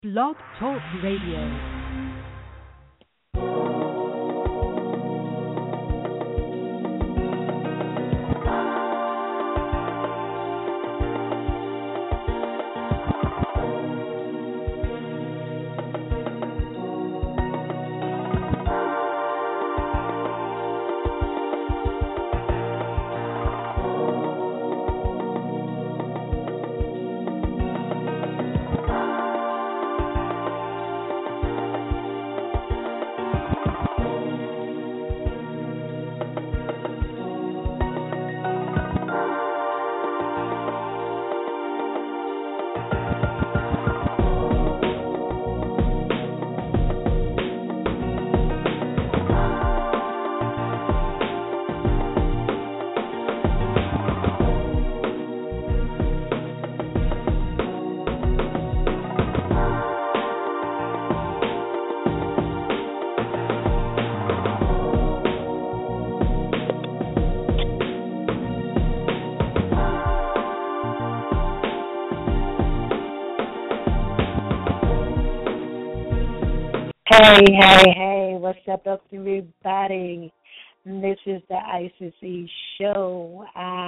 Blog Talk Radio. Hey, what's up, everybody? This is the Isis E Show.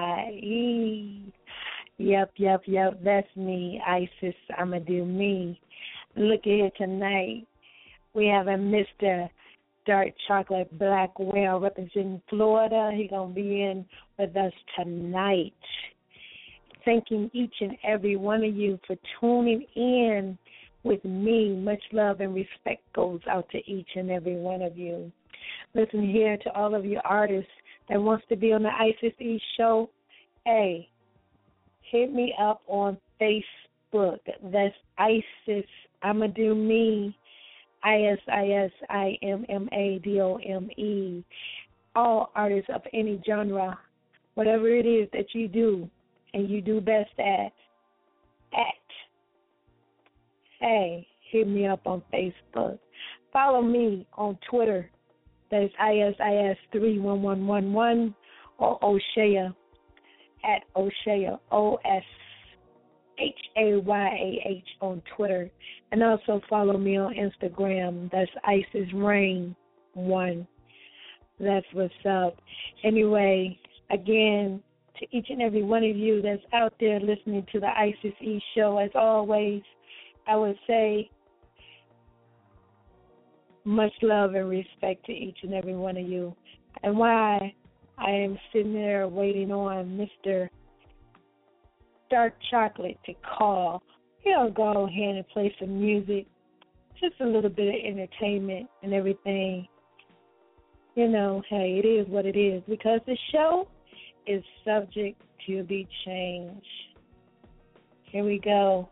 Yep, that's me, Isis. I'ma do me. Look at here tonight. We have a Mr. Dark Chocolate Black Whale representing Florida. He gonna be in with us tonight. Thanking each and every one of you for tuning in with me. Much love and respect goes out to each and every one of you. Listen here to all of you artists that wants to be on the Isis E Show. Hey, hit me up on Facebook. That's Isis. I'ma do me. ISISIMMADOME. All artists of any genre, whatever it is that you do and you do best at. Hey, hit me up on Facebook. Follow me on Twitter. That is ISIS31111 or Oshaya at Oshaya, OSHAYAH on Twitter. And also follow me on Instagram. That's Isis Rain 1. That's what's up. Anyway, again, to each and every one of you that's out there listening to the Isis E Show, as always, I would say much love and respect to each and every one of you. And while I am sitting there waiting on Mr. Dark Chocolate to call, he'll go ahead and play some music, just a little bit of entertainment and everything. You know, hey, it is what it is, because the show is subject to be changed. Here we go.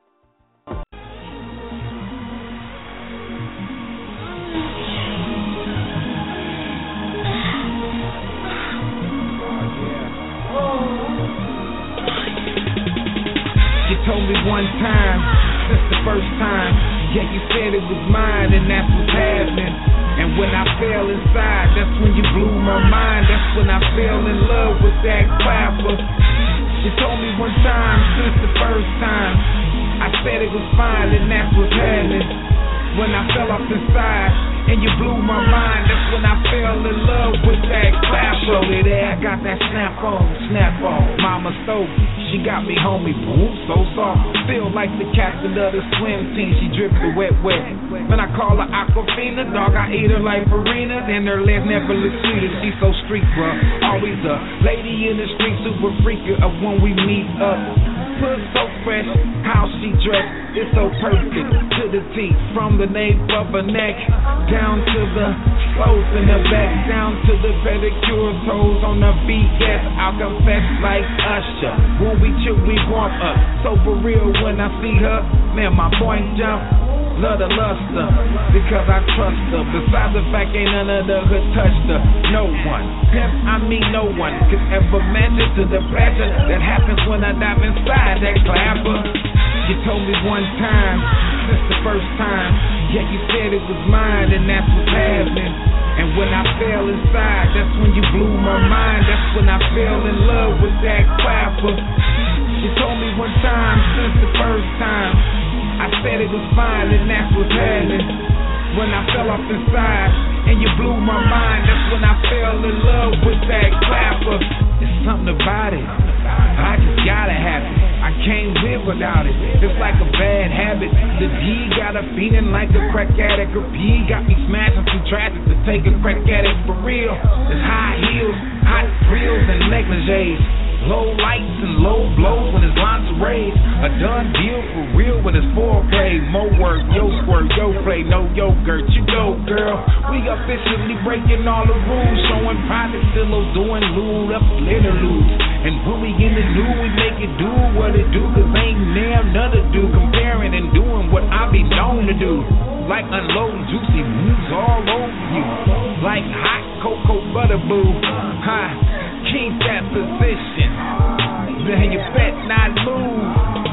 You told me one time, since the first time, yeah, you said it was mine, and that's what's happening. And when I fell inside, that's when you blew my mind. That's when I fell in love with that clapper. You told me one time, since the first time, I said it was fine, and that's what's happening. When I fell off inside, and you blew my mind, that's when I fell in love with that clapper. Shorty there, I got that snap on, Mama stole me. She got me, homie, boom, so soft. Feel like the captain of the swim team. She dripped the wet. When I call her Aquafina, dog, I eat her like Farina. Then her legs never look sweeter. She's so street, bruh. Always a lady in the street, super freaker of when we meet up. Put so fresh, how she dressed, it's so perfect. To the T, from the nape of her neck down to the clothes in her back, down to the pedicure toes on the feet. Yes, I'll confess like Usher. When we chill, we warm up. So for real, when I see her, man, my point jump. Love the luster, because I trust her. Besides the fact ain't none of the hood touched her. No one, pimp, I mean no one, could ever measure to the pleasure that happens when I dive inside that clapper. You told me one time, since the first time, yeah, you said it was mine, and that's what's happening. And when I fell inside, that's when you blew my mind. That's when I fell in love with that clapper. You told me one time, since the first time, I said it was fine, and that's what's happening. When I fell off inside, and you blew my mind, that's when I fell in love with that clapper. There's something about it, I just gotta have it. I can't live without it, it's like a bad habit. The D got a feeling like a crack addict. Her P got me smashing through traffic to take a crack at it for real. It's high heels, hot grills, and negligees. Low lights and low blows when it's lingerie. A done deal for real when it's foreplay. More work, yo squirt, yo play, no yogurt. You go, girl. We officially breaking all the rules. Showing private pillows, doing lewd up interludes. And when we in the new, we make it do what it do. Cause ain't damn none to do. Comparing and doing what I be known to do. Like unloading juicy moves all over you. Like hot cocoa butter boo. Keep that position. Then you bet not move.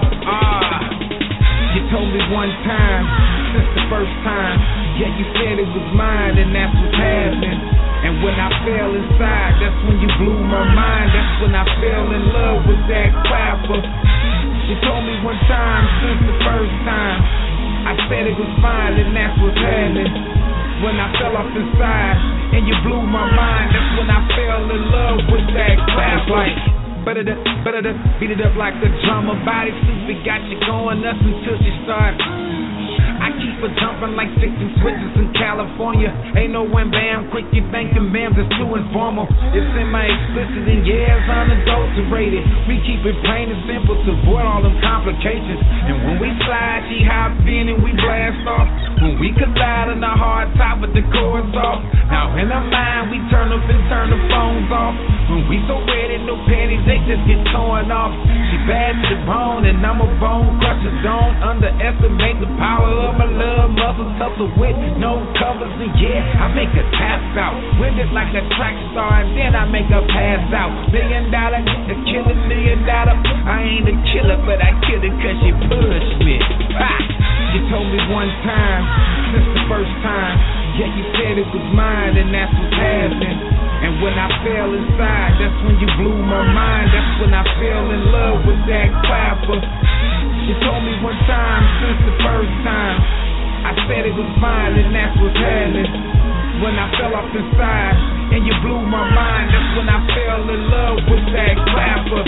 You told me one time, since the first time. Yeah, you said it was mine, and that's what's happening. And when I fell inside, that's when you blew my mind. That's when I fell in love with that clapper. You told me one time, since the first time. I said it was fine, and that's what's happening. When I fell off inside, and you blew my mind, that's when I fell in love with that clap. Like, better to beat it up like the drummer. Body super got you going nuts until she starts. I keep her jumping like 6 and switches in California. Ain't no wham bam, quick you thinking bams, it's too informal. It's semi-explicit and yeah, it's unadulterated. We keep it plain and simple to avoid all them complications. And when we slide, she hop in and we blast off. When we collide on the hard top with the chords off. Now in our mind, we turn up and turn the phones off. When we so ready, no panties, they just get torn off. She bad to the bone and I'm a bone crusher. Don't underestimate the power of my love muscles, tussle with no covers, and yeah, I make her tap out. Wind it like a track star, and then I make her pass out. $1 million, a killer $1 million. I ain't a killer, but I kill it cause she pushed me. You told me one time, since the first time. Yeah, you said it was mine, and that's what's happening. And when I fell inside, that's when you blew my mind. That's when I fell in love with that clapper. You told me one time, since the first time. I said it was fine, and that's what's happening. When I fell off inside, and you blew my mind, that's when I fell in love with that clapper.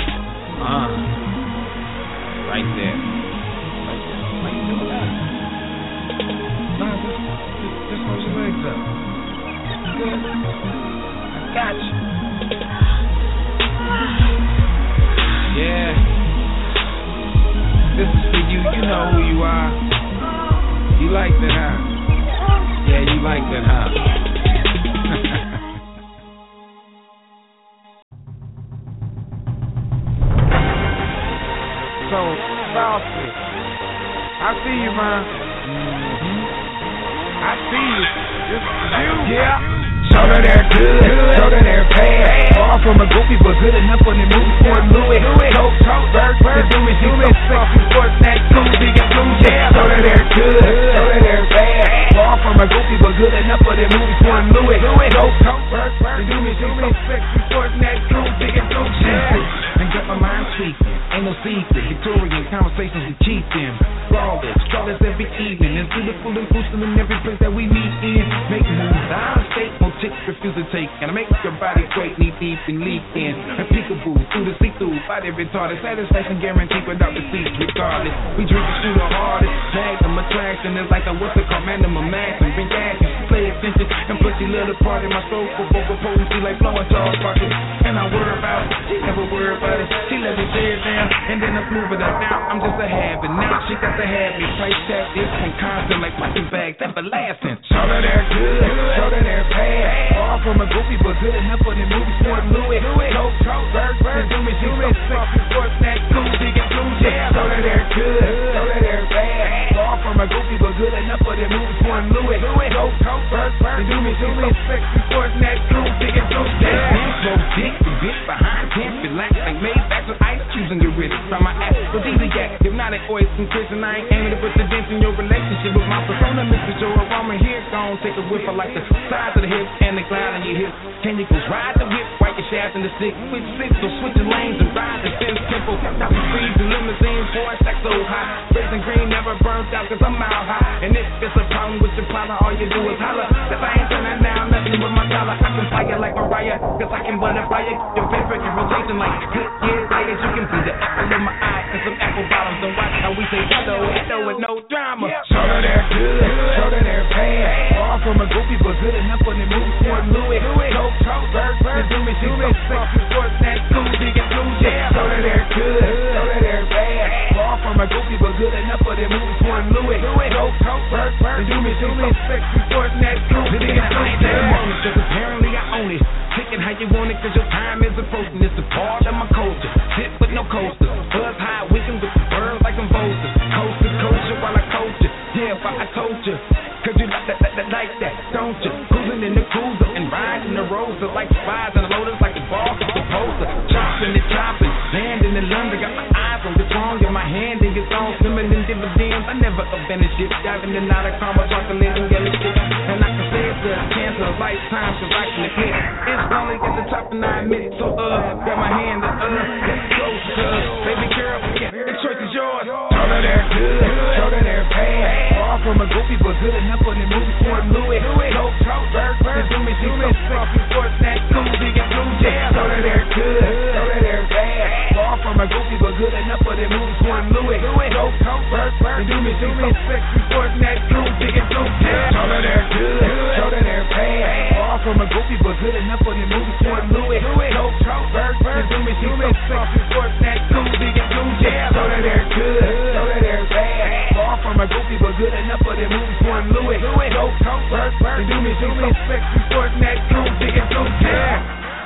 Right there. Why you doing that? Nah, just hold your legs up. Good. I got you. Yeah. This is for you, you know who you are. You like that, huh? Yeah, you like that, huh? So, Saucy, I see you, man. I see you. This is you. Yeah. Shoulder there good, shoulder there bad. Far from a goofy, but good enough for the movie for Louis. Coke, bird, do it, sexy sports, that cool, big and blue, yeah. Shoulder there good, shoulder there bad. Far from a goofy, but good enough for the movie for Louis. Coke, bird, do it, sexy sports, that cool, big and blue, yeah. And got my mind tweaking, ain't no secret. Victorian conversations we keep them. Flawless every evening. It's beautiful and inclusive in every place that we meet in. Make moves out of state, no chicks refuse to take. And I make your body quake, knee deep and leak in. And peekaboo, through the see-through, body retarded. Satisfaction guaranteed without the seats, regardless. We drink it through the hardest. Magnum attraction is like a what's it called, Magnum Maxim. Bring action, play attention, and plus she love the part in my soul for vocal potency like flowing Charles Barkley. And I worry about it, she never worry about it. She let me tear it down, and then I move it up. Now I'm just a habit. Now she got to have me. Price tag is from constant like punching bags, everlasting. Shoulder there good, shoulder there bad. Far from a goofy, but good enough for the movie sport Louis. Coke, bird, do it, sexy sports, that cool, big and blue, yeah. Shoulder there good, shoulder there bad. Far from a goofy, but good enough for the movie sport Louis. Coke, bird, do it, sexy sports, that cool, big and blue, yeah. Smoke dick and bitch behind, can't relax like made back with ice cubes on your wrist. Try my ass, so easy yak. If not an oyster and Chris, and I ain't aiming to put the dent in your relationship with my persona, Mr. Joe Obama. Here, gone on, take a whip. I like the size of the hip and the glide on your hip. Can you go ride the whip, right your shaft in the stick? Switch six, so switch your lanes and ride the fence tempo. Got me freezing limousines, boy, stack so high. Racing green never burnt out, cause I'm out high. And if it's a problem with your partner, all you do is holler. Cause I ain't done that now, nothing with my dollar. I can fire like Mariah, cause I can butterfly it. Your favorite in rotation like good years later. You can see the apple in my eye and some apple bottoms. Don't watch how we say hello with no drama. Show that they're good, show that they're bad. Far from a goofy, but good enough when they move toward Louis. Coke, bird, do me, she so sexy, sports, that cool, big and blue, yeah. Show that they're good, show that they're bad. Far from a goofy, but good enough when they move toward Louis. Coke, bird, do me, she so sexy, sports, that cool, big and blue, yeah. Cause apparently I own it. Take it how you want it, cause your time is approaching. It's a part of my culture. Sit with no coaster. Buzz high, wigging with the birds like I'm vultures. Coast to coast while I coach you. Yeah, but I told you. Cause you like that, don't you? Cruising in the cruiser and riding the roads like spies and loaders like the boss is the poster. Chopping and chopping, landing in London. Got my eyes on the wrong in my hand and it's on swimming in dividends. I never abandoned shit. Diving in out of karma, chocolate and yellow shit. And I can say it's a chance of a lifetime cause I can admit it's lonely at the top and I admit it. So grab my hand and let's go baby girl, yeah, the choice is yours. Show that they're good, show that they're bad. Far from a goofy, but good enough when they move toward Louis. Coke, bird, do me, she so sexy, sports, that cool, big and blue, yeah. Show that they're good, show that they're bad. Far from a goofy, but good enough when they move toward Louis. Coke, bird, do me, she so sexy, sports, that cool, big and blue, yeah. Show that they're good, show that they're bad. Far from a goofy, but good enough when they move toward Louis. Coke, bird, do me, she so sexy, sports, that cool, big and blue, yeah. Show that they're good, show that they're bad. Far from a goofy, but good enough for them movies toward Louis. Coke, bird, do me, she so sexy, sports, that cool, big and blue, yeah.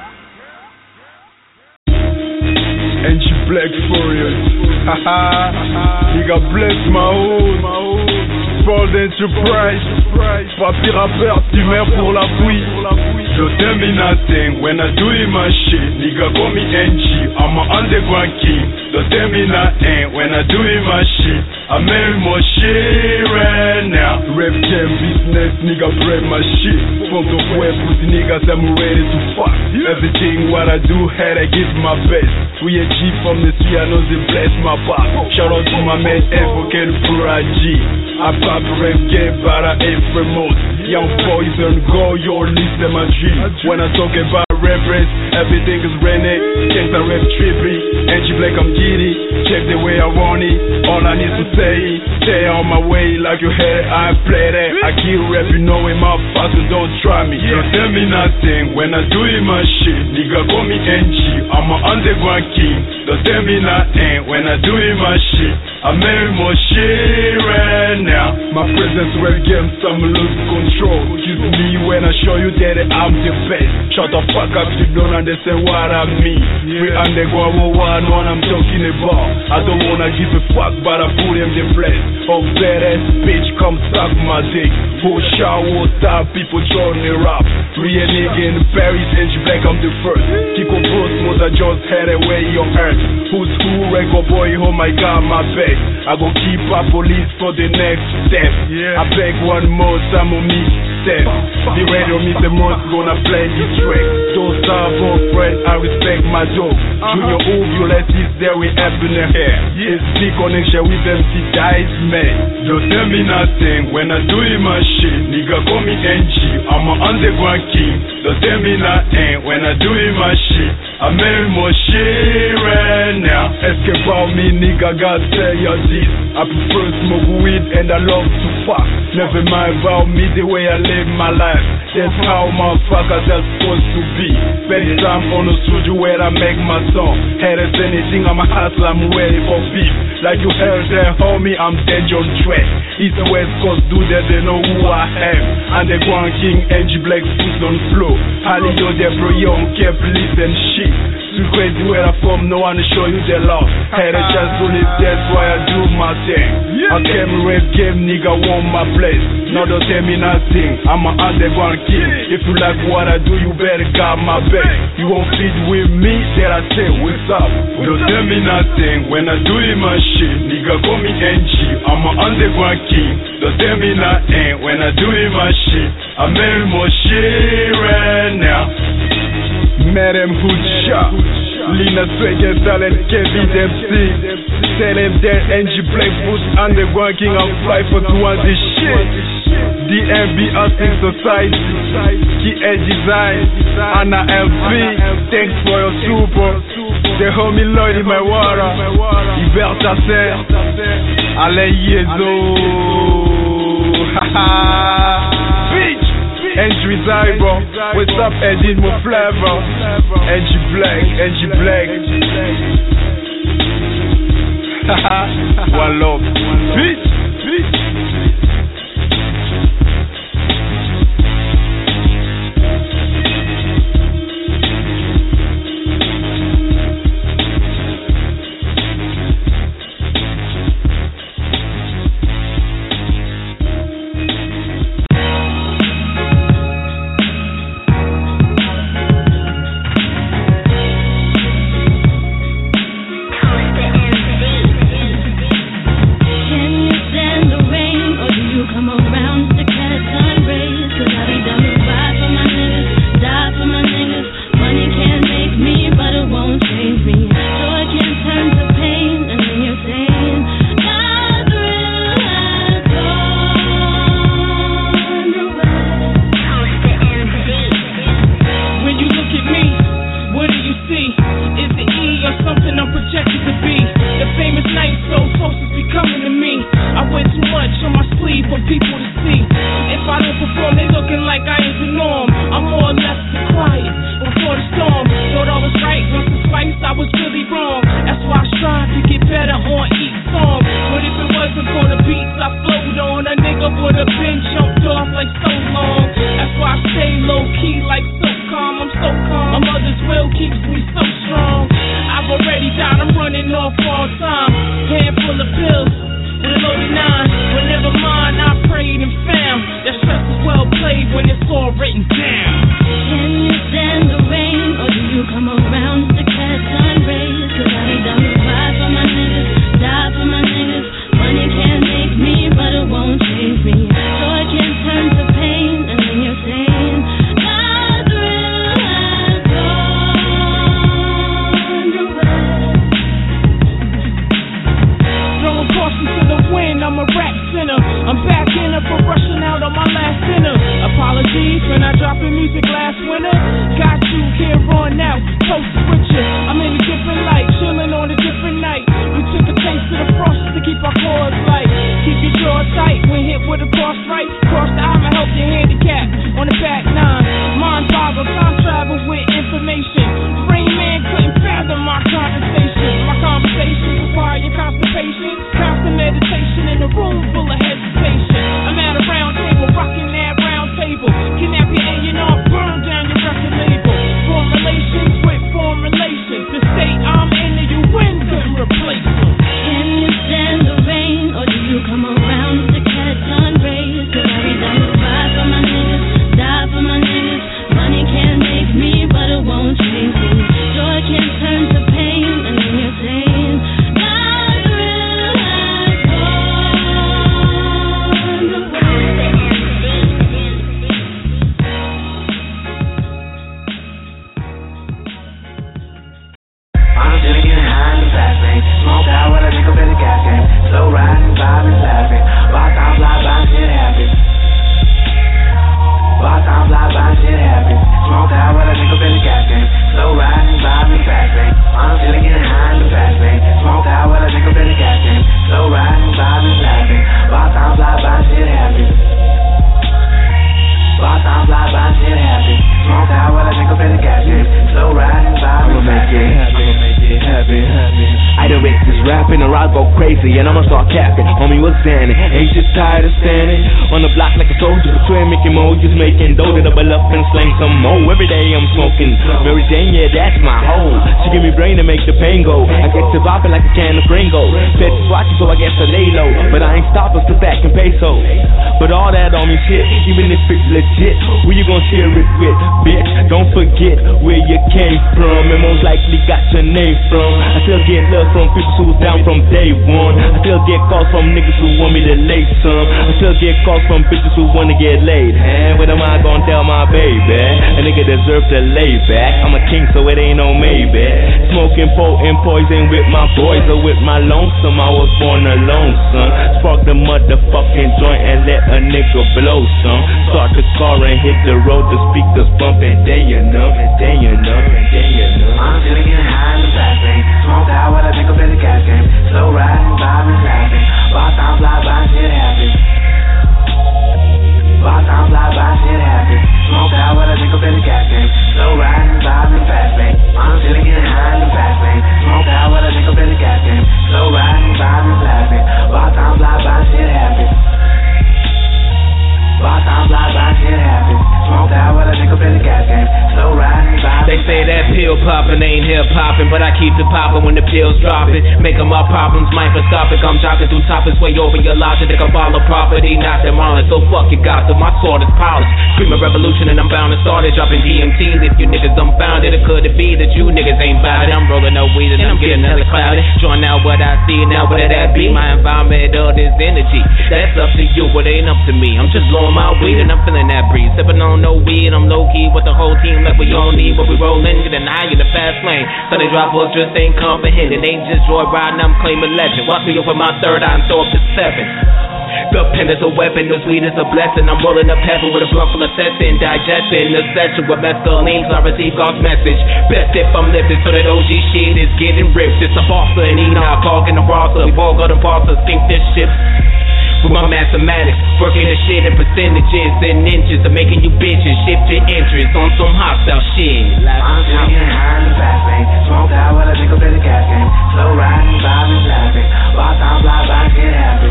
NG Black Furious, haha, nigga bless my hood. Sport Enterprise, papi rappeur, steamer pour la fouille. So tell me nothing when I do my shit. Nigga call me NG, I'm an underground king. So tell me nothing when I do my shit. I make more shit right now. Rap game business, nigga break my shit. From the web, pussy niggas, I'm ready to fuck. Everything what I do, head I give my best. We a G from the sea, I know they bless my back. Shout out to my man, Advocate Pura G. I pop rap game, but I ain't remote. Young boys don't go, your list of my dream. When I talk about reference, everything is raining. Can't I rap trippy, NG Black, I'm giddy. Check the way I want it, all I need to say. Stay on my way like you heard, I play that. I keep rapping, knowing my father don't try me. Don't tell me nothing when I do my shit. Nigga call me NG, I'm an underground king. Don't tell me nothing when I do my shit. I make more shit right now. My presence rap game, some lose control. Kiss me when I show you that I'm the best. Shut the fuck up, you don't understand what I mean. We underground one I'm talking about. I don't wanna give a fuck, but I put him the place. Oh, badass bitch, come suck my dick. Full shower, style, people join the rap. Real nigga in Paris, NG Black, I'm the first. Kiko Bros, I just had away your earth. Who's who, record boy, oh my god, my back. I go keep up police for the next step. I beg one more time on me, step. The radio me the most gonna play this track. Those are both friends, I respect my dog. Junior Ovulus is there, we happen to hear. It's big connection with MC Dice, man. Don't tell me nothing when I do my shit. Nigga call me NG, I'm an underground king. Don't tell me nothing when I do my shit. I make more shit right now. Escape about me, nigga, God tell you this. I prefer smoke weed and I love to fuck. Never mind about me, the way I live my life. That's how motherfuckers are supposed to be. Spending time on the studio where I make my song. Had as anything, I'm a hustler, I'm ready for beef. Like you heard there, homie, I'm dead on track. East and West Coast, do that, they know who I am. Underground king, NG Black, foot on flow. Hallio, they're pro young, kept listen shit. shit. Too crazy where I'm from, no one to show you the love. Had a chance to live, that's why I do my thing. I came rap game, nigga want my place. No, don't tell me nothing, I'm an underground kid. If you like what I do, you better got my back. You won't fit with me, then I say, what's up? Don't tell me nothing, when I do my shit, nigga call me NG, I'm an underground king. Don't tell me nothing, when I do my shit, I'm making more shit right now. Madam Hoodshot, Lina Swagger, Talent, Kevin MC. Tell him that NG Blackfoot, underground king, I'm fly for 2 this shit. DMB Hosting Society, KA Design, Anna LP, thanks for your support. The homie Lloyd in my water, Iberta Ser, Alain Yezo, haha, bitch. Andrew Zyber, what's up, Eddie Mo Flavor, NG Black, haha, one love, bitch. Can you lazy, and I'ma start capping. Homie, what's Xanny? Ain't just tired of standing on the block like a soldier. Swear Mickey Mo, just making dough to double up and slang some more. Every day I'm smoking Mary Jane, yeah, that's my hoe. She give me brain to make the pain go. I get to bopping like a can of Pringle. Fed swatchy, so I guess I lay low. But I ain't stopping, sit back and peso. But all that on me shit, even if it's legit, who you gonna share it with, bitch? Don't forget where you came from, and most likely got your name from. I still get love from people who was down from day one. I still get calls from niggas who want me to lay some. I still get calls from bitches who wanna get laid. And what am I gonna tell my baby? A nigga deserve to lay back. I'm a king, so it ain't no maybe. Smoking potent poison with my boys or with my lonesome. I was born alone, son. Spark the motherfucking joint and let a nigga blow some. Start the car and hit the road, the speakers bumping. Day enough, and day enough, and day enough. I'm feeling getting high in the fast lane. Smoked out while I think up in the gas game. Slow riding, vibing, laughing. Boss time fly by, shit happens. Boss time fly by, shit happens. Smoked out while I think up in the gas game. Slow riding, vibing, fast lane. I'm feeling getting high in the fast lane. Smoked out while I think up in the gas game. Slow riding, vibing, laughing. Boss time fly by, shit happens. Boss time fly by, shit happens. Smoked out while I think up in the gas game. Slow riding, vibing. They say that pill poppin' ain't hip poppin', but I keep it poppin' when the pills droppin'. Making my problems microscopic. I'm jogging through topics way over your logic. They can follow property, not demolish. So fuck your gossip, my sword is polished. Screaming revolution and I'm bound to start it. Dropping DMTs if you niggas dumbfounded. Or could it be that you niggas ain't bout it? I'm rolling no weed and I'm getting hella clouded. Join out what I see now, what that be? My environment, all this energy. That's up to you, but it ain't up to me. I'm just blowing my weed and I'm feeling that breeze. Sipping on no weed, I'm low key with the whole team like we all need. What we rollin', getting high in the fast lane. Sunday drop books just ain't comprehending. Ain't just joy riding, I'm claiming legend. Watch me open my third eye and throw up to 7. The pen is a weapon, the weed is a blessing. I'm rolling up heaven with a blunt full of testing, digesting the session with mescaline. I receive God's message. Best if I'm lifted, so that OG shit is getting ripped. It's a bossa and Enoch, hog in the roster. We all got a bossa, sink this shit. With my mathematics, working the shit in percentages and inches of making you bitches shift your interest on some hostile shit. I'm feeling getting high in the fast lane. Smoked out while I think up in the gas game. Slow riding, vibing, laughing. Boss time fly by, shit happens.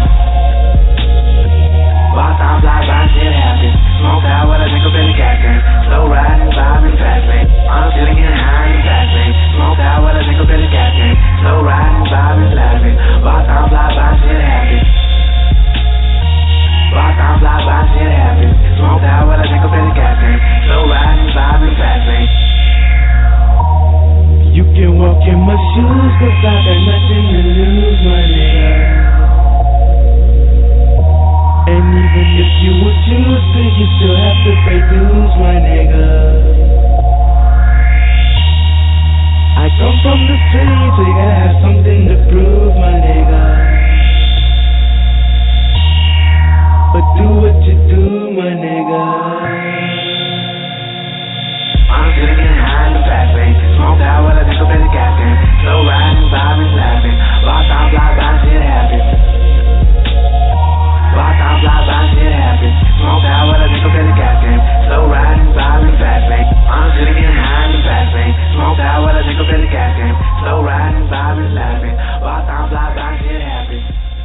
Boss time fly by, shit happens. Smoked out while I think up in the gas game. Slow riding, vibing, fast lane. I'm feeling getting high in the fast lane. Smoked out while I think up in the gas game. Slow riding, vibing, laughing. Boss time fly by, shit happens. Boss time fly by, shit happens. Smoked out while I think up in the gas game. Slow riding, vibing, fast lane. You can walk in my shoes, cause I got nothing to lose, my nigga. And even if you would choose to, you still have to pay dues, my nigga. I come from the streets, so you gotta have something to prove, my nigga. But do what you do, my nigga. I'm feeling getting high in the fast lane. Smoked out while I think up in the gas game. Slow riding, vibing, laughing. Boss time fly by, shit happens. Boss time fly by, shit happens. Smoked out while I think up in the gas game. Slow riding, vibing, fast lane. I'm feeling getting high in the fast lane. Smoked out while I think up in the gas game. Slow riding, vibing, laughing. Boss time fly by, shit happens.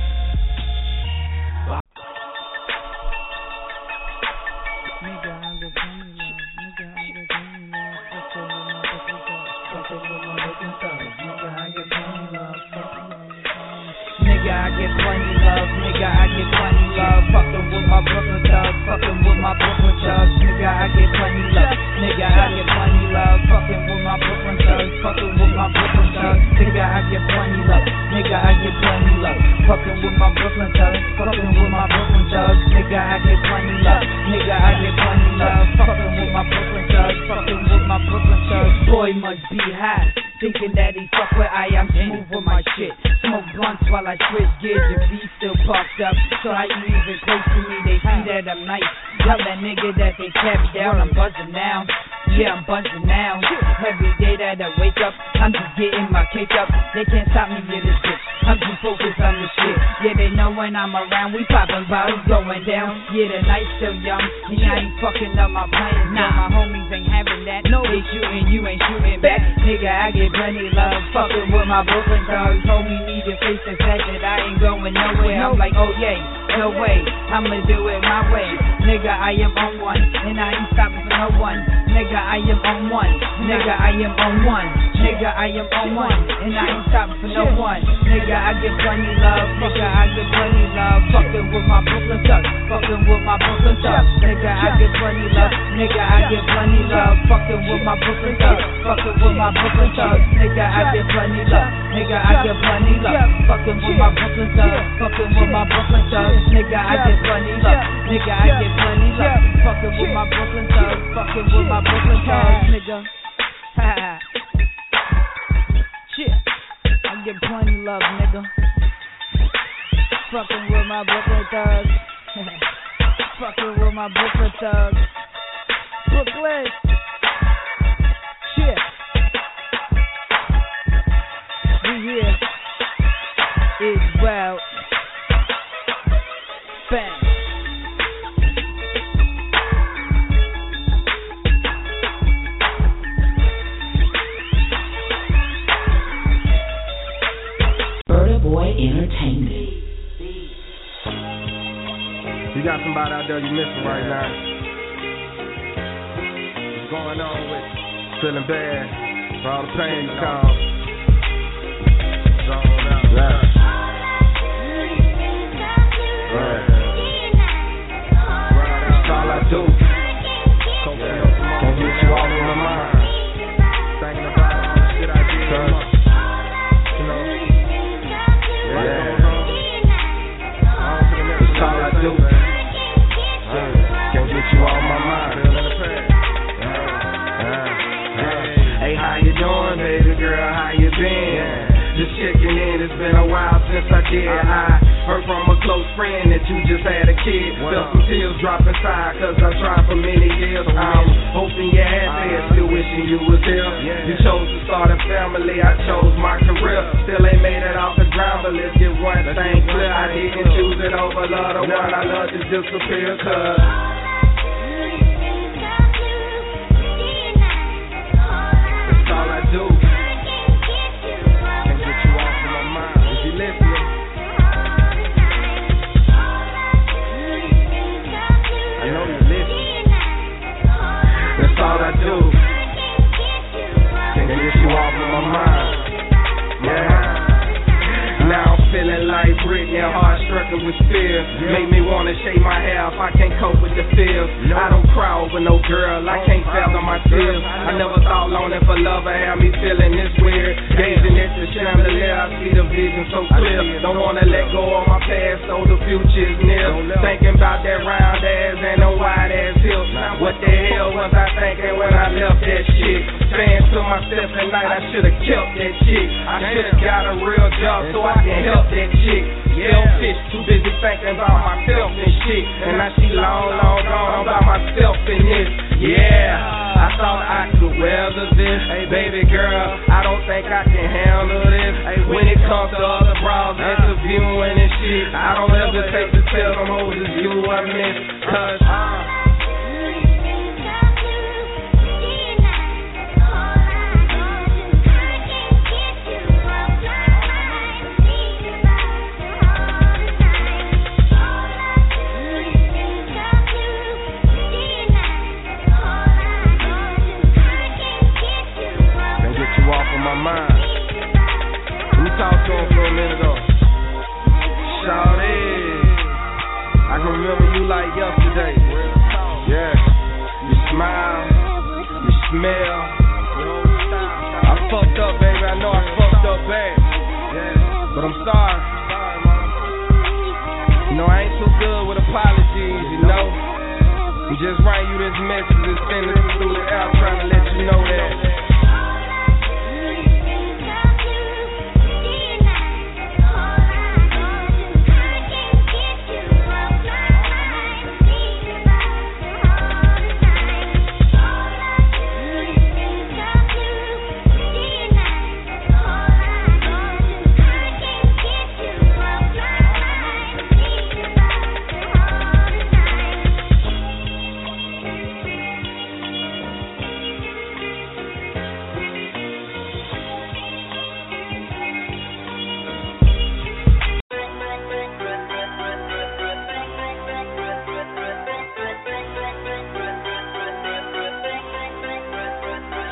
Nigga, I get plenty love. Nigga, I get plenty love. Fucking with my Brooklyn thugs. Fucking with my Brooklyn thugs. Nigga, I get plenty love. Nigga, I get plenty love. Fucking with my Brooklyn thugs. Fucking with my Brooklyn thugs. Nigga, I get plenty love. Nigga, I get plenty love. Fucking with my Brooklyn thugs. Fucking with my Brooklyn thugs. Nigga, I get plenty love. Nigga, I get plenty love. Fucking with my Brooklyn thugs. Fucking with my Brooklyn thugs. Boy must be high, thinking that he fuck with I am smooth with my shit. Smoke blunts while I switch gears. Your beat still popped up, so how you even close to me? They see that I'm nice. Tell that nigga that they kept down. I'm buzzing now. Yeah, I'm buzzing now. Every day that I wake up, I'm just getting my cake up. They can't stop me in this bitch. I'm too focused on the shit. Yeah, they know when I'm around, we poppin' bottles going down. Yeah, the night's still young, and I ain't fucking up my plans. Nah, my homies ain't having that. No, they shooting, you ain't shooting back. Nigga, I get plenty love, fucking with my Brooklyn thugs. Homie need to face the fact that I ain't going nowhere. I'm like, oh yeah, no way, I'ma do it my way. Nigga, I am on one, and I ain't stopping for no one. Nigga, I am on one. Nigga, I am on one. Nigga, I am on one, and I ain't stopping for no one. Nigga, I get plenty love. Nigga, I get plenty love. Fucking with my Brooklyn thugs. Fucking with my Brooklyn thugs. Nigga, I get plenty love. Nigga, I get plenty love. Fucking with my Brooklyn thugs. Fucking with my Brooklyn thugs. Nigga, I get plenty love. Nigga, I get plenty love. Fucking with my Brooklyn thugs. Fucking with my Brooklyn thugs. Nigga, I get plenty love. Nigga, I get plenty love. Fucking with my Brooklyn thugs. Fucking with my Brooklyn thugs. Nigga. Ha. Shit. I get plenty love, nigga. Fucking with my Brooklyn thugs. Fucking with my Brooklyn thugs. Brooklyn. Shit. We here. It's wild. Bang. Boy Entertainment. You got somebody out there you missing right now. What's going on with you? Feeling bad for all the pain you caused. That's all I do. Can't get you off of my mind. Thinking about all the shit I did. That's all I do. Can't get you off my mind. Hey, how you doing, baby girl? How you been? Just checking in. It's been a while since I did. I heard from a close friend that you just had a kid. Felt some tears drop inside, cause I tried for many years. I'm hoping you had that, still wishing you was here. You chose to start a family, I chose my career. Still ain't made it off the ground, but let's get one thing clear. I didn't choose it over love, the one I love to disappear, cause that's all I do. Can't get you off of my mind. If you listening, I know you're listening. That's all I do. Can't get you off of my mind. Yeah. Now I'm feeling like Britney, heart-stricken with fear. Make me wanna shake my hair if I can't cope with the feels. I don't cry over no girl, I can't fathom my tears. I never thought longing for love would have me feeling this weird. Gazing at the chandelier, I see the vision so clear. Don't wanna let go of my past, so the future's near. Thinking about that round ass and them wide ass hips. What the hell was I thinking when I left that shit? Saying to myself at night, I should've kept that chick. I should've got a real job so I can help that chick. Selfish, too busy thinking about myself and shit. And now she long, long gone, I'm by myself in this. Yeah, I thought I could weather this. Hey, baby girl, I don't think I can handle this. Hey, when it comes to other bras, interviewing and shit, I don't hesitate to tell them hoes it's you I miss. Cause my mind. Let me talk to him for a minute though. Shawty, I can remember you like yesterday. Yeah, you smile, you smell. I fucked up, baby. I know I fucked up bad. But I'm sorry. You know, I ain't too good with apologies, you know. I'm just writing you this message and sending it through the air, trying to let you know that.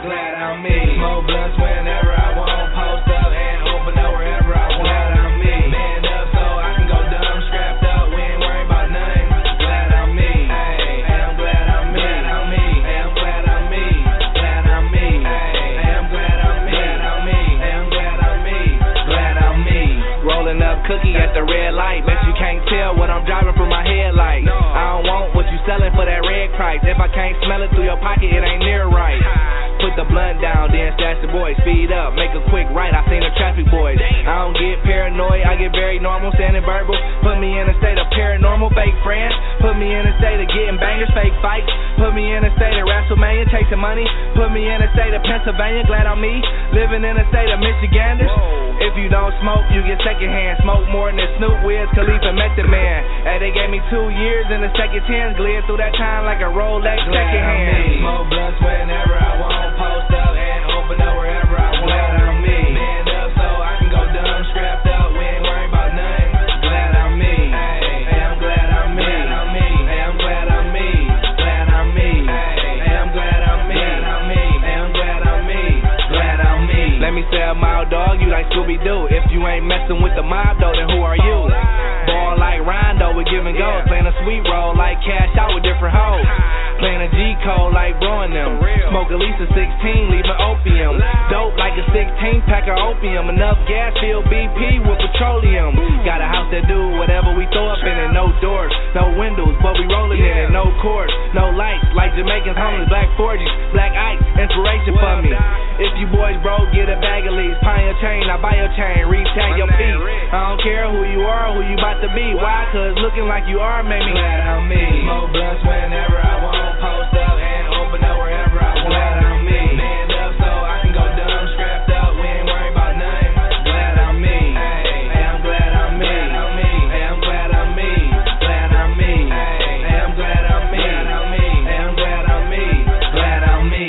glad I'm me. Smoke blunts whenever I want, post up and open up wherever I want. Glad I'm me. Stand up so I can go dumb, strapped up, we ain't worried about nothing. Glad I'm me. Hey, I'm glad I'm me. Glad I'm me. Hey, I'm glad I'm me. Glad I'm me. Hey, I'm glad I'm me. Glad I'm me. Hey, I'm glad I'm me. Glad I'm me. Rolling up cookie at the red light. Bet you can't tell what I'm driving through my headlight. I don't want what you selling for that red price. If I can't smell it through your pocket, it ain't near right. Put the blunt down, then stash the boys. Speed up, make a quick right. I seen the traffic boys. I don't get paranoid, I get very normal, standing verbal. Put me in a state of paranormal, fake friends. Put me in a state of getting bangers, fake fights. Put me in a state of WrestleMania, chasing money. Put me in a state of Pennsylvania, glad I'm me. Living in a state of Michiganders. If you don't smoke, you get secondhand. Smoke more than Snoop, Wiz, Khalifa, Method Man. Hey, they gave me 2 years in the second 10. Glid through that time like a Rolex secondhand. Smoke blunts whenever I want, post up and open up wherever I want. Glad I'm me. Stand up so I can go dumb, strapped up, we ain't worried about nothing. Glad I'm me. Hey, I'm glad I'm me. Glad I'm me. Hey, I'm glad I'm me. Glad I'm me. Hey, I'm glad I'm me. Glad I'm me. Hey, I'm glad I'm me. Glad I'm me. Let me say a mild dog, you like Scooby-Doo. If you ain't messing with the mob though, then who are you? Ball like Rondo with give and go. Playing a sweet roll like Cash Out with different hoes. Playing a G code like blowing them. Smoke at least a 16, leaving opium. Dope like a 16 pack of opium. Enough gas, fill BP with petroleum. Got a house that do whatever we throw up in it. No doors, no windows, but we rolling in it. No cords, no lights, like Jamaicans homeless. Black 40s, black ice, inspiration for me. If you boys broke, get a bag of leaves. Pine your chain, I buy your chain. Retag your piece. I don't care who you are, who you about to be. Why? Cause looking like you are made me glad I'm me. Smoke blunts whenever I want. Post up and open up wherever I want. Glad I'm me. Stand up so I can go dumb, strapped up, we ain't worried about nothing. Glad I'm me. Hey, I'm glad I'm me. Glad I'm me. Hey, I'm glad I'm me. Glad I'm me. Hey, I'm glad I'm me. Glad I'm me. Hey, I'm glad I'm me. Glad I'm me.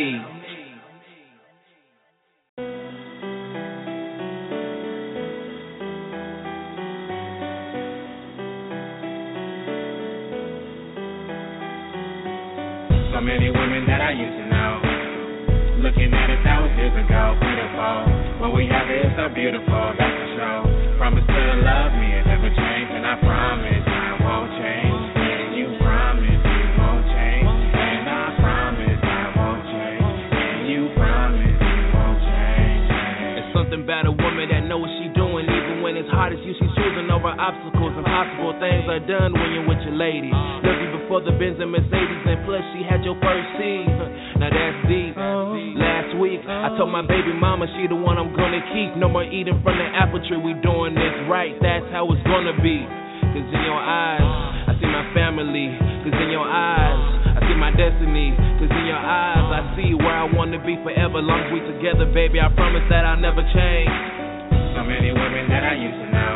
So many women that I used to know. Looking at it, that was years ago. Beautiful. What we have is so beautiful, that's for sure. Promise to love me and never change. And I promise I won't change. And you promise you won't change. And I promise I won't change. And you promise you won't change. It's something about a woman that knows what she's doing. Even when it's hard as you, she's choosing over obstacles. Impossible things are done when you're with your lady. Love you before the Benz and Mercedes, and plus she had your first seed. Now that's deep. Last week I told my baby mama she the one I'm gonna keep. No more eating from the apple tree, we doing this right. That's how it's gonna be. Cause in your eyes I see my family. Cause in your eyes I see my destiny. Cause in your eyes I see where I wanna be forever. Long as we together, baby, I promise that I'll never change. So many women that I used to know.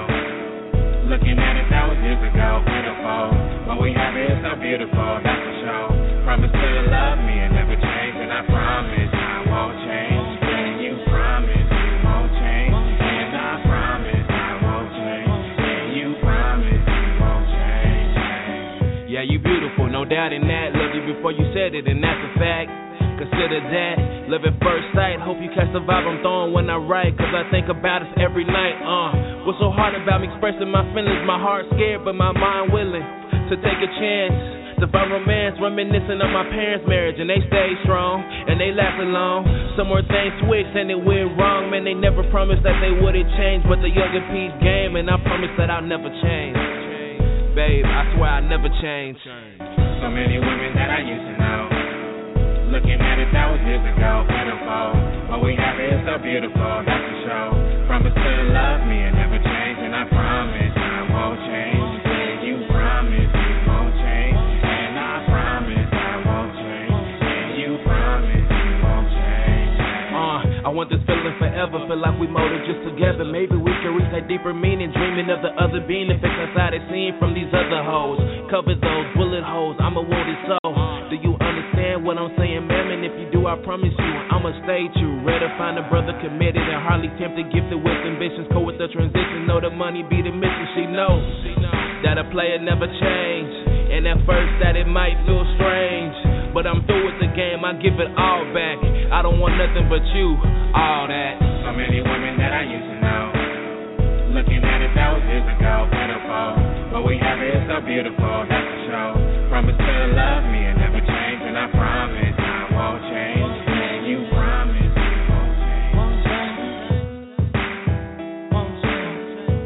Looking at it, that was years ago. Beautiful. What we have is so beautiful, that's for sure. Promise to love me and never change. And I promise I won't change. And you promise you won't change. And I promise I won't change. And you promise you won't change. Yeah, you beautiful, no doubt in that. Loved you before you said it, and that's a fact. Consider that love at first sight. Hope you catch the vibe I'm throwing when I write. Cause I think about us every night. What's so hard about me expressing my feelings? My heart scared, but my mind willing to take a chance. To find romance, reminiscing of my parents' marriage. And they stayed strong, and they lasted long. Somewhere things switched and it went wrong. Man, they never promised that they wouldn't change. But the younger P's game, and I promise that I'll never change. Babe, I swear I'll never change. So many women that I used to know. Looking at it, that was years ago. Beautiful. What we have is so beautiful, that's for sure. Promise to love me and never change. And I promise I won't change. And you promise you won't change. And I promise I won't change. And you promise you won't change. I want this feeling forever. Feel like we molded just together. Maybe we can reach that deeper meaning. Dreaming of the other being. If it's outside it's seen from these other hoes. Cover those bullet holes. I'm a wounded soul. Do you understand what I'm saying, ma'am? And if you do, I promise you, I'ma stay true. Ready to find a brother committed and hardly tempted, gifted with ambitions, cool with the transition. Know the money be the mission. She knows that a player never change. And at first that it might feel strange, but I'm through with the game, I give it all back. I don't want nothing but you, all that. So many women that I used to know. Looking at it, that was years ago, pitiful. What we have is so beautiful, that's the show. Promise to love me and never change, and I promise I won't change. And you promise you won't change. Won't change. Won't change.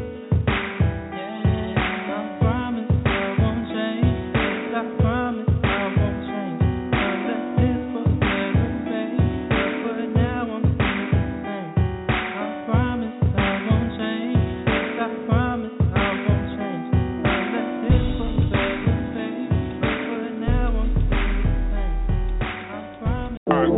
Yeah, I promise I won't change. I promise I won't change. I left this for better, baby, but now I'm still the same. I promise I won't change. I promise I won't change. I left this for better, baby, but now I'm still the same. I promise.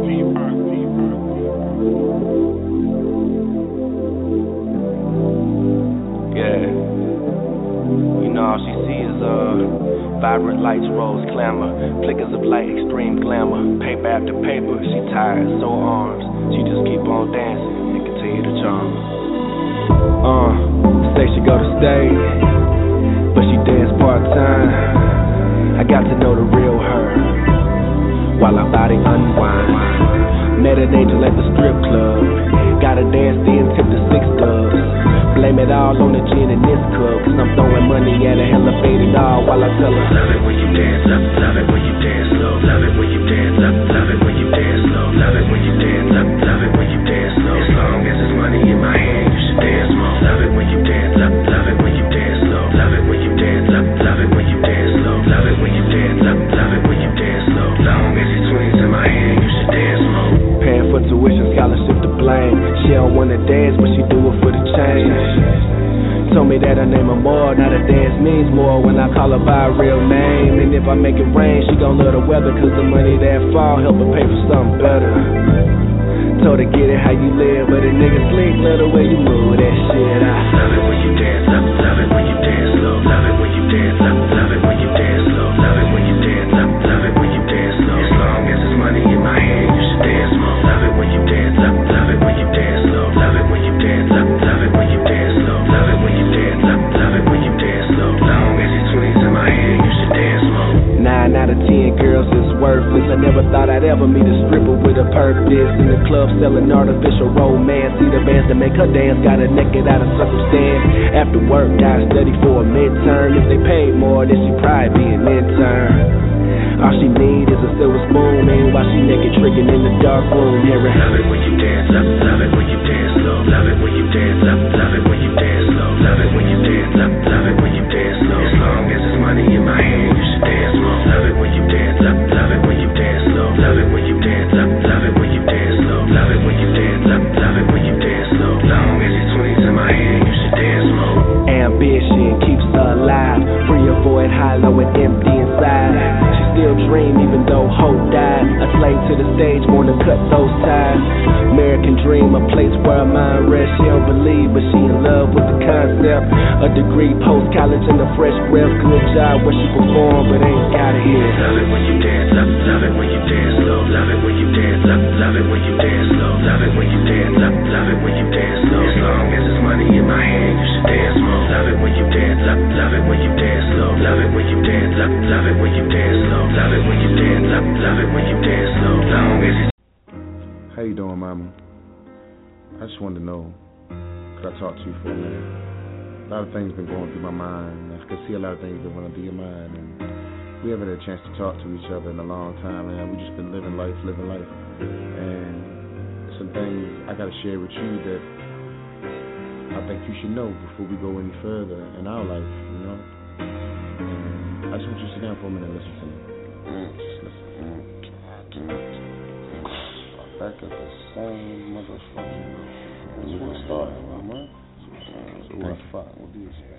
Yeah. You know, all she sees is vibrant lights, rose glamour, flickers of light, extreme glamour, paper after paper. She tired, sore arms. She just keep on dancing and continue to charm. Say she go to stage, but she dance part-time. I got to know the real her while her body unwind. Met an angel at the strip club, gotta dance then tip the 6 dubs. Blame it all on the gin in this cup, cause I'm throwing money at a hella faded doll while I tell her, love it when you dance up, love it when you dance slow, love it when you dance up, love it when you dance slow, love it when you dance up, love it when you dance slow. As long as there's money in my hand, you should dance more. Love it when you dance up, love it when you dance slow, love it when you dance up, love it when you dance slow, love it when you dance up, love it when you dance slow. Long as it's 20s in my hand, you should dance more. Paying for tuition, scholarship to blame. She don't wanna dance, but she do it for the change. Told me that her name is more, now the dance means more when I call her by her real name. And if I make it rain, she gon' love the weather, cause the money that fall help her pay for something better. Told her get it how you live, but a nigga slick, love the way you move that shit. I love it when you dance up, love it when you dance slow, love it when you dance up, love it when you dance slow, love it when you dance up, love it when you dance slow. As long as there's money in my hand, you should dance more. Love it when you dance up, love it when you dance slow, love it when you dance up, love it when you dance slow, love it when you dance up, love it when you dance slow. Long as it's 20s in my hand, you should dance more. 9 out of 10 girls is worthless. I never thought I'd ever meet a stripper with a purpose. In the club selling artificial romance. See the bands that make her dance, got her naked out of circumstance. After work, I study for a midterm. If they paid more, then she'd probably be an intern. All she need is a silver spoon. Meanwhile she naked tricking in the dark room. Hearing, love it when you dance up, love it when you dance slow, love it when you dance up, love it when you dance slow, love it when you dance up, love it when you dance slow. As long as there's money in my hand, you should dance more. Love it when you dance up, love it when you dance slow, love it when you dance up, love it when you dance slow, love it when you dance up, love it when you dance slow. Long as it's 20s in my hand, you should dance more. Ambition keeps her alive, free avoid hollow and empty inside. She still dream even though hope died. A slave to the stage, born to cut those ties. American dream, a place where her mind rests. She don't believe, but she in love with the concept. A degree, post-college and a fresh breath. Good job where she perform, but ain't got it here. Love it when you dance up, love it when you dance slow, love it when you dance up, love it when you dance slow, love it when you dance up, love it when you dance slow. As long as there's money in my hand, you should dance more. Love it when you dance up, love it when you dance slow, love it when you dance up, love it when you dance slow, love it when you dance up, love it when you dance slow. Long as it's. How you doing, mama? I just wanted to know, could I talk to you for a minute? A lot of things been going through my mind. I could see a lot of things been running through your mind, and we haven't had a chance to talk to each other in a long time, and we just been living life. And some things I gotta share with you that I think you should know before we go any further in our life, you know? And I just want you to sit down for a minute and listen to me. Just listen. Back at the same motherfucker. You want to start, man? So what's fine? What do you say?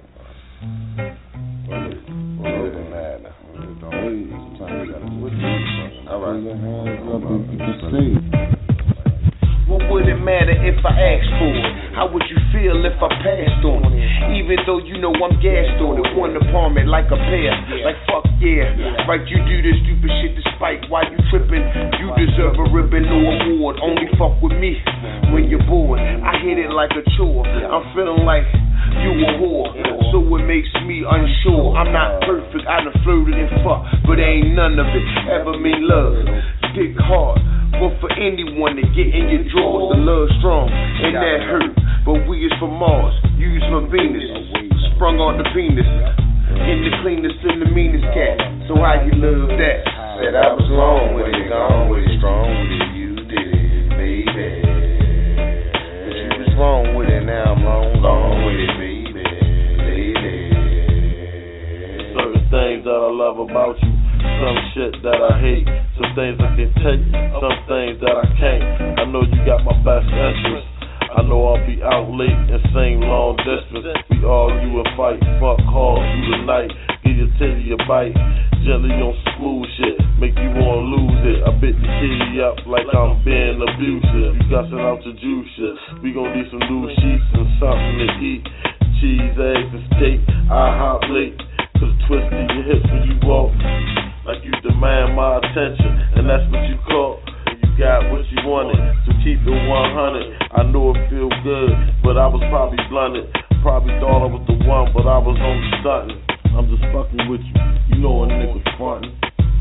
What would it matter if I asked for it? How would you feel if I passed on it? Even though you know I'm gassed on it. One apartment like a pair. Like fuck yeah. Right, you do this stupid shit despite why you tripping. You deserve a ribbon or award. Only fuck with me when you're bored. I hit it like a chore. I'm feeling like you a whore, so it makes me unsure. I'm not perfect, I done flirted and fucked, but ain't none of it ever mean love. Dick hard, But for anyone to get in your drawers, the love strong and that hurt. But we is from Mars, you is from Venus. Sprung on the penis. In the cleanest and the meanest cat. So how you love that? Said I was long with it, gone with it, strong with it, you did it, baby. But you was wrong with it, now I'm long with it, baby, lady. Certain things that I love about you, some shit that I hate, some things I can take, some things that I can't. I know you got my best interest. I know I'll be out late and sing long distance. We argue and fight, fuck hard through the night. Give your titty a bite, gently on smooth shit, make you wanna lose it. I bit the titty up like I'm being abusive. You got some out to juice shit. We gon' need some new sheets and something to eat. Cheese, eggs, and steak. I hop late, cause twisting your hips when you walk, like you demand my attention, and that's what you call. Got what you wanted, so keep it 100. I know it feel good, but I was probably blunted. Probably thought I was the one, but I was only stunting. I'm just fucking with you, you know a nigga frontin'.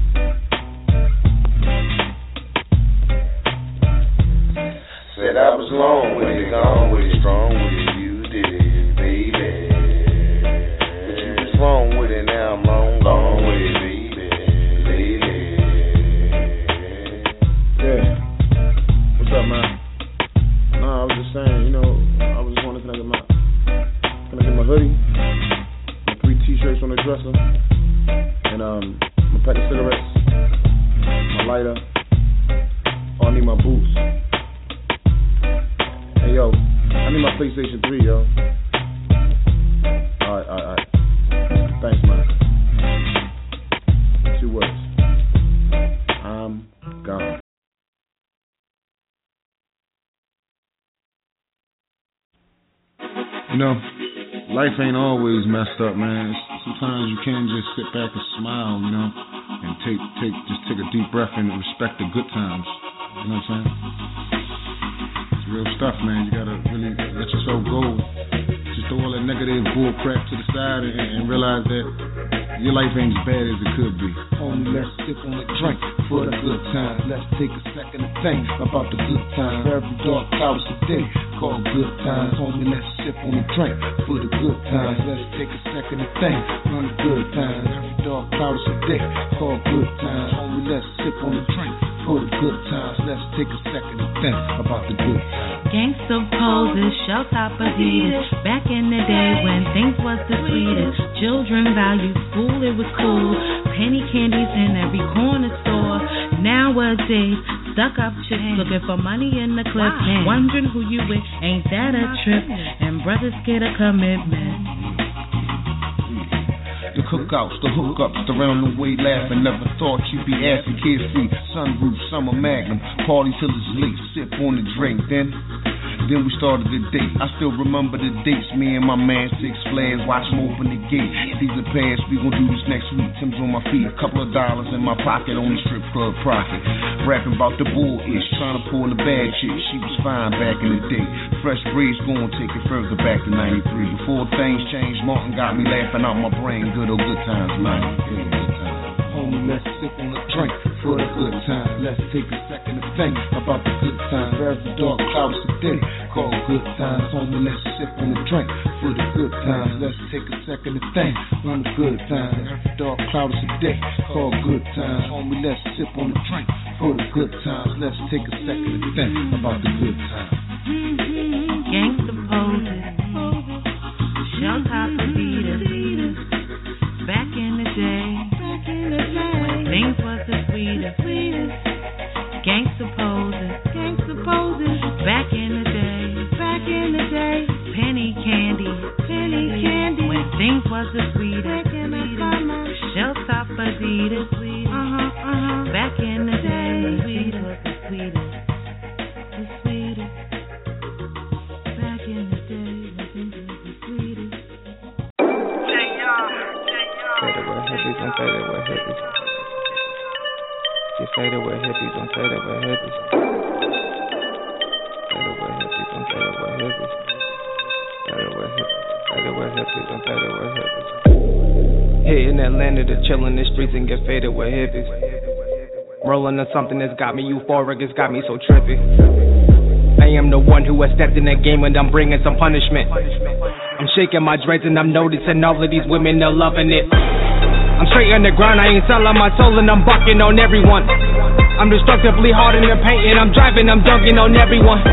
Said I was long with it, gone with it, strong with it, you did it, baby. But you was wrong with it, now I'm long with it, baby, lady. Yeah. What's up, man? Nah, I was just saying, you know, I was just wondering, can I get my hoodie, my 3 t-shirts on the dresser, and my pack of cigarettes, my lighter. Oh, I need my boots. Hey, yo, I need my PlayStation 3, yo. Alright. Thanks, man. 2 words. I'm gone. You know, life ain't always messed up, man. Sometimes you can just sit back and smile, you know, and take a deep breath and respect the good times. You know what I'm saying? It's real stuff, man. You gotta really let yourself go. Just throw all that negative bull crap to the side and realize that your life ain't as bad as it could be. Homie, let's sip on a drink for the good times. Let's take a second to think about the good times. Every dark cloud is a day called good times. Homie, let's sip on a drink for the good times. Let's take a second to think on the good times. Every dark cloud is a day called good times. Homie, let's sip on a drink for the good times. Let's take a second to think about the good times. Gangsta poses, shell top Adidas. Back in the day when things was the sweetest. Children valued school, it was cool. Penny candies in every corner store. Nowadays, stuck up chicks looking for money in the clip. Wondering who you with, ain't that a trip? And brothers get a commitment. The cookouts, the hookups, the round the way laughing. Never thought you'd be asking carefree. Sunroof, summer magnum, party till it's late. Sip on the drink, then we started the date. I still remember the dates. Me and my man Six Flags watch him open the gate. Season pass, we gon' do this next week. Tim's on my feet, a couple of dollars in my pocket on the strip club profit. Rapping about the bull-ish, trying to pull the bad chick. She was fine back in the day. Fresh braids gon' take it further back to 93. Before things changed, Martin got me laughing out my brain. Good old good times, man. Good times. Homie, let's sip on a drink for the good times. Let's take a second to think about the good times. Every dark cloud is a day called good times. Homie, let's sip on a drink for the good times. Let's take a second to think on the good times. Every dark cloud is a day called good times. Homie, let's sip on a drink for the good times. Let's take a second to think about the good times. Gangsta poses, shell top Adidas. Back in the day, when things was the sweetest. Gangsta poses, back in the day, penny candy, when things was the sweetest. Shell top Adidas, back in the day, things was the sweetest. Back in the day, when things was the sweetest. Don't say that we're hippies. Just say that we're hippies. Don't say that we're hippies. Say that we're hippies. Don't say that we're hippies. Say that we're hippies. Say that we're hippies. Don't say that we're hippies. Hitting Atlanta to chill in the streets and get faded with hippies. Rolling on something that's got me euphoric, it's got me so trippy. I am the one who has stepped in that game and I'm bringing some punishment. I'm shaking my dreads and I'm noticing all of these women, they're loving it. I'm straight on the ground, I ain't selling my soul and I'm bucking on everyone. I'm destructively hard in the paint and I'm driving, I'm dunking on everyone.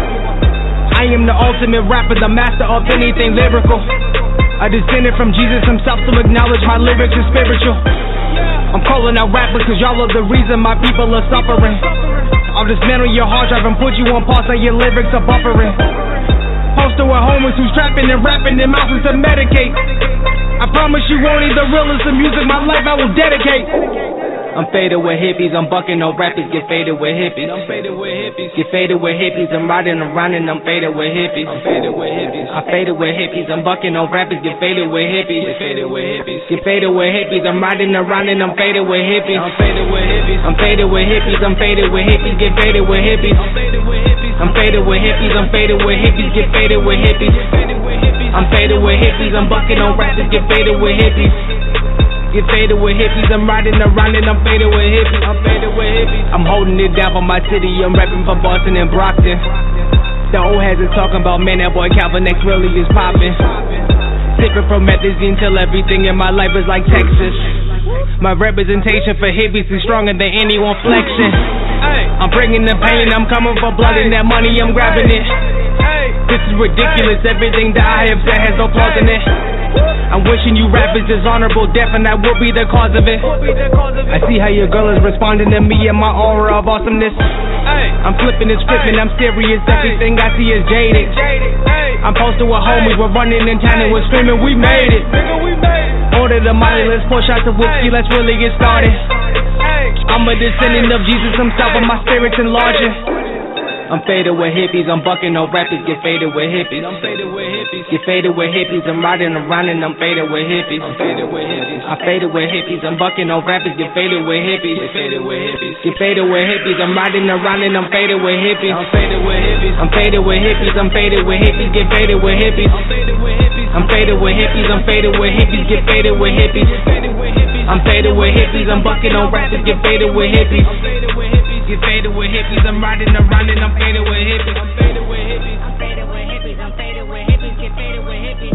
I am the ultimate rapper, the master of anything lyrical. I descended from Jesus himself to acknowledge my lyrics are spiritual. I'm calling out rappers cause y'all are the reason my people are suffering. I'll dismantle your hard drive and put you on pause so your lyrics are buffering. Poster with homies who's trapping and rapping their mouths to medicate. I promise you won't need the realest of music, my life I will dedicate. I'm faded with hippies, I'm bucking on rappers, get faded with hippies. I'm faded with hippies, get faded with hippies. I'm riding around and I'm faded with hippies. I'm faded with hippies, I'm faded with hippies. I'm bucking on rappers, get faded with hippies. Get faded with hippies, get faded with hippies. I'm riding around and I'm faded with hippies. I'm faded with hippies, I'm faded with hippies. I'm faded with hippies, get faded with hippies. I'm faded with hippies, I'm faded with hippies. I'm faded with hippies, get faded with hippies. I'm faded with hippies, I'm bucking on rappers, get faded with hippies. Get faded with hippies, I'm riding around and I'm faded with hippies. I'm faded with hippies. I'm holding it down for my city, I'm rapping for Boston and Brockton. The old heads is talking about, man, that boy Calvin X really is popping. Sipping from methazine till everything in my life is like Texas. My representation for hippies is stronger than anyone flexing. I'm bringing the pain, I'm coming for blood and that money, I'm grabbing it. This is ridiculous, everything that I have said has no flaws in it. I'm wishing you rappers dishonorable death and that will be the cause of it. I see how your girl is responding to me and my aura of awesomeness. I'm flipping the script and I'm serious, everything I see is jaded. I'm posted with homies, we're running in town and we're screaming, we made it. Order the molly, let's pour shots of whiskey, let's really get started. I'm a descendant of Jesus himself and my spirit's enlarging. I'm faded with hippies, I'm bucking on rappers, get faded with hippies. I'm faded with hippies, get faded with hippies. I'm riding around and I'm faded with hippies. I'm faded with hippies, I'm faded with hippies. I'm bucking on rappers, get faded with hippies. Get faded with hippies, get faded with hippies. I'm riding around and I'm faded with hippies. I'm faded with hippies, I'm faded with hippies. I'm faded with hippies, get faded with hippies. I'm faded with hippies, I'm faded with hippies. I'm faded with hippies, get faded with hippies. I'm faded with hippies, I'm bucking on rappers, get faded with hippies. Get faded with hippies, I'm riding around and I'm faded with hippies. I'm faded with hippies, I'm faded with hippies. I'm faded with hippies, get faded with hippies.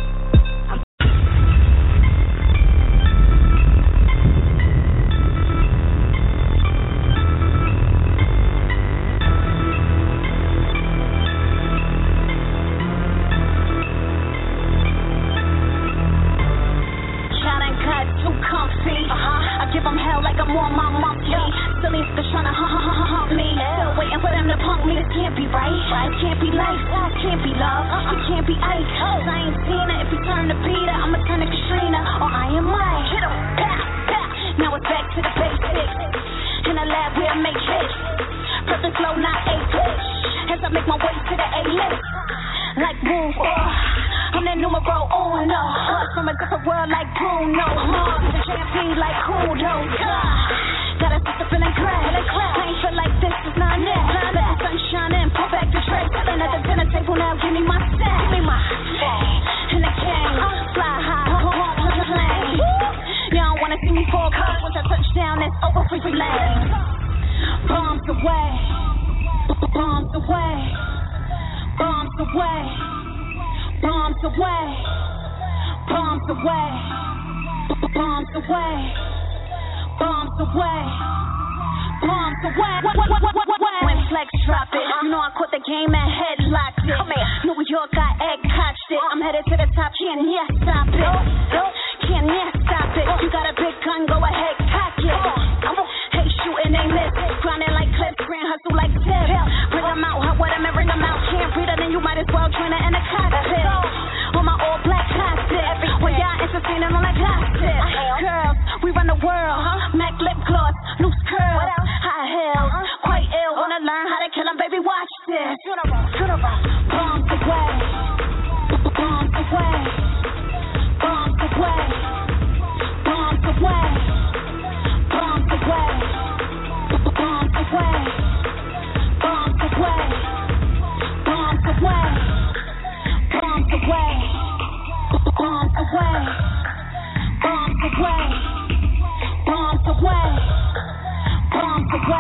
I give them hell like I'm on my monkey. Still is trying to hump me. Still waiting for them to punk me. This can't be right. It can't be life. It can't be love. It can't be ice. Cause I ain't seen it. If you turn to Peter, I'ma turn to Katrina. Or I am Mike. Hit 'em. Now it's back to the basics. In the lab we'll make hits. Perfect flow, not A-pitch. As I make my way to the A-list. Like Move I'm that numero uno. From a different world like Bruno Mars. The champion like Kudo. Got a sister feeling glad. I ain't feel like this is not it. Let the sun shine in, pull back the tray. Sitting at the dinner table now, give me my stack. Give me my stack. And the king, fly high, home on the plane. Y'all wanna see me fall, cause once I touch down, it's over for your legs. Bombs away, bombs away, bombs away, bombs away, bombs away, bombs away, bombs away, bombs away. When Flex drop it, you know I caught the game and headlocked it. New York, I egg coached it. I'm headed to the top, can't yet stop it. Can't yet stop it. You got a big gun, go ahead, cock it. Hey, shooting, they miss. Grinding like clips, grand hustle like tips. Bring them out, hot with them and bring them out. Can't breathe it, then you might as well join it in a cockpit. On my all black cockpit. When y'all entertaining on that gossip. Girls, we run the world. Mac lip gloss, loose curls, high heels. Quite ill, wanna learn how to kill 'em, baby, watch this. Bombs away, bombs away, bombs away, bombs away, bombs away, bombs away, bombs away, bombs away, bombs away, bombs away, bombs away, bombs away, bombs away.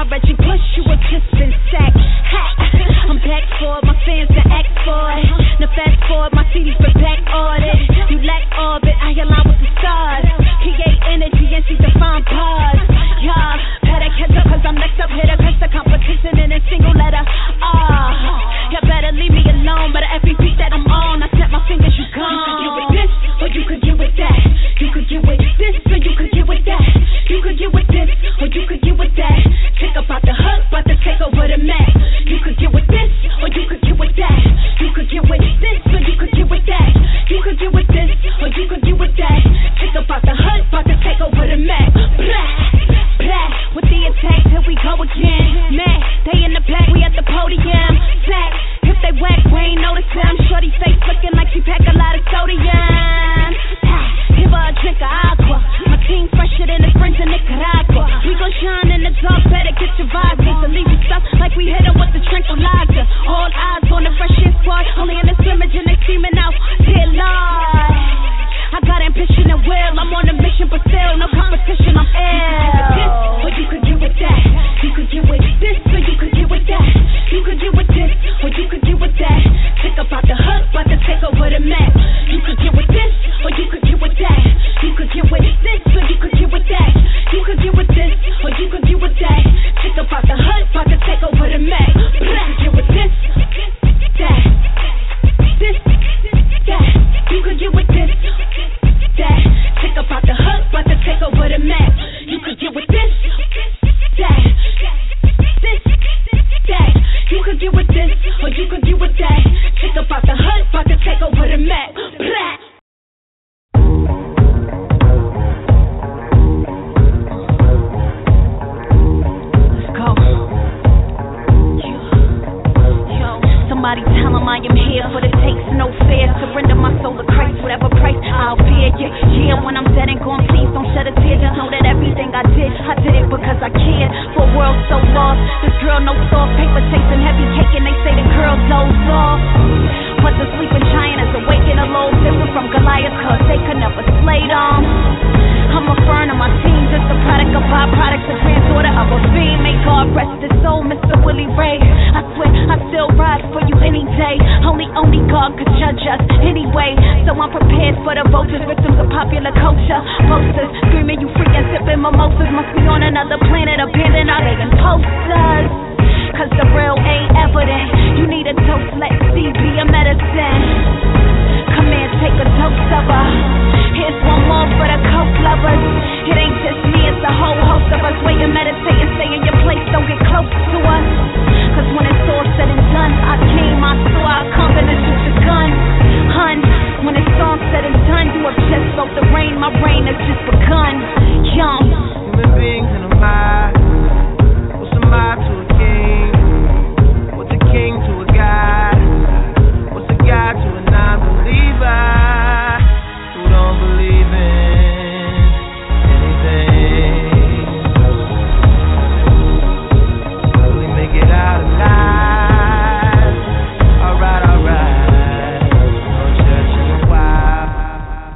Reggie Bush, you have just been sacked. I'm back for it, my fans can act for it. Now fast forward, my CD's been back ordered. You lack orbit, I align with the stars. Create energy and see define pause. Yeah, better catch up cause I'm next up here to catch the competition in a single letter. You better leave me alone, but every beat that I'm on, I snap my fingers, you gone. You could get with this, or you could get with that. You could get with this, or you could get with that. You could get with this, or you could get with that. Think about the hook, about to take over the map. You could get with this, or you could get with that. You could get with this, or you could get with that. You could get with this, or you could get with that. Think about the hook, about to take over the map. Blah, blah, with the attack, here we go again. Man, they in the back, we at the podium. Sack, if they whack, we ain't notice them. Shorty face looking like she pack a lot of sodium. Give her a drink of aqua. My team fresher than the springs in Nicaragua. We gon' shine in the dark, better get your vibes. Need to leave you stuff like we hit 'em with the tranquilizer. All eyes on the freshest squad, only in the scrimmage and they steaming out. Dear Lord, I got ambition and will. I'm on a mission, but still no competition. I'm ill. Or you could get with that. You could get with this, or you could get with that. You could get with this, or you could get with that. Think about the hook, about to take over the map. You could get with this, or you could get with that. You could get with this, or you could get with that. You could get with this, or you could get with that. Think about the hook, about to take over the map. You could get with this, that, this, that. You could get with this, that. Think about the hook, about to take over the map. You could get with this, that, this, that. You could get with this, or you could get with that. Think about the hook, about to take over the map. Blah. Somebody tell him I am here for the takes, no fear. Surrender my soul to Christ, whatever price I'll bear. Yeah, when I'm dead and gone, please don't shed a tear. Just know that everything I did it because I cared. For a world so lost, this girl no soft, paper chasing heavy cake, and they say the girl dozed off. But the sleeping giant is awakened a little different from Goliath, cause they could never slay them. I'm referring to my team, just a product of byproducts, a granddaughter of a fiend. May God rest his soul, Mr. Willie Ray. I swear I still ride for you any day. Only God could judge us anyway. So I'm prepared for the vultures, victims of popular culture. Posters screaming you free and sipping mimosas. Must be on another planet, abandoned our laying posters. Cause the real ain't evident. You need a dose, let C be a medicine. Come in, take a dose of her. Here's one more for the coke lovers. It ain't just me, it's a whole host of us. Wait and meditate and stay in your place, don't get close to us. Cause when it's all said and done, I came, I saw, I come and shoot the gun. Hun, when it's all said and done, you have just felt the rain, my reign has just begun. Young human beings in a mind. What's a mind to a king? What's a king to a god? What's a god to a non-believer who don't believe in anything? Will he make it out alive? Alright. No church in a while.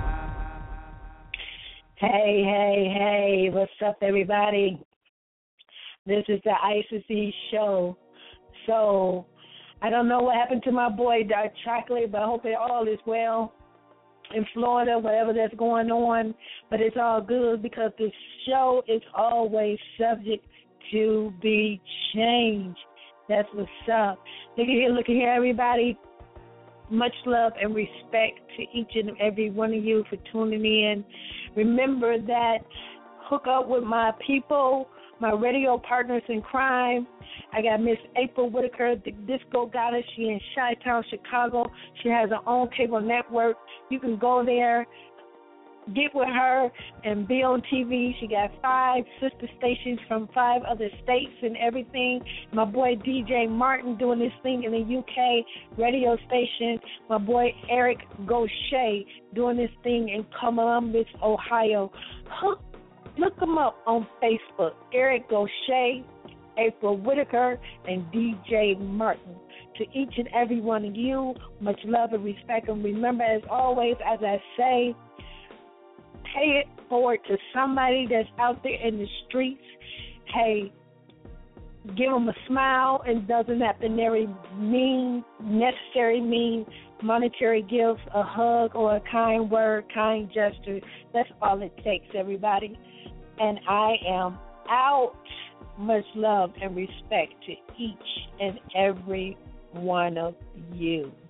Hey, what's up, everybody? This is the ICC show. So, I don't know what happened to my boy, Dark Chocolate, but I hope it all is well in Florida, whatever that's going on. But it's all good because the show is always subject to be changed. That's what's up. Look at here, everybody. Much love and respect to each and every one of you for tuning in. Remember that hook up with my people, my radio partners in crime. I got Miss April Whitaker, the disco goddess. She in Chi-Town, Chicago. She has her own cable network. You can go there, get with her, and be on TV. She got 5 sister stations from 5 other states and everything. My boy DJ Martin doing this thing in the UK radio station. My boy Eric Gaucher doing this thing in Columbus, Ohio. Look them up on Facebook. Eric Gaucher, April Whitaker, and DJ Martin. To each and every one of you, much love and respect. And remember, as always, as I say, pay it forward to somebody that's out there in the streets. Hey, give them a smile. It doesn't have to necessarily mean monetary gifts, a hug, or a kind word, kind gesture. That's all it takes, everybody. And I am out. Much love and respect to each and every one of you.